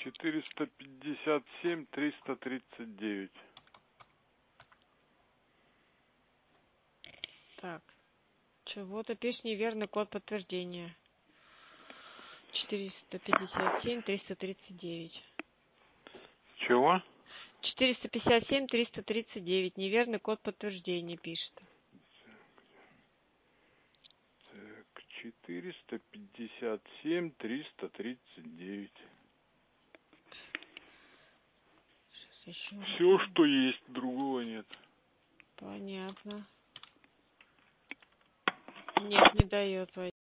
457-339. Так. Чего-то пишешь неверный код подтверждения. 457-339. Чего? 457-339. Неверный код подтверждения пишет. Так, 457-339. Сейчас еще раз. Все, что есть, другого нет. Понятно. Нет, не дает.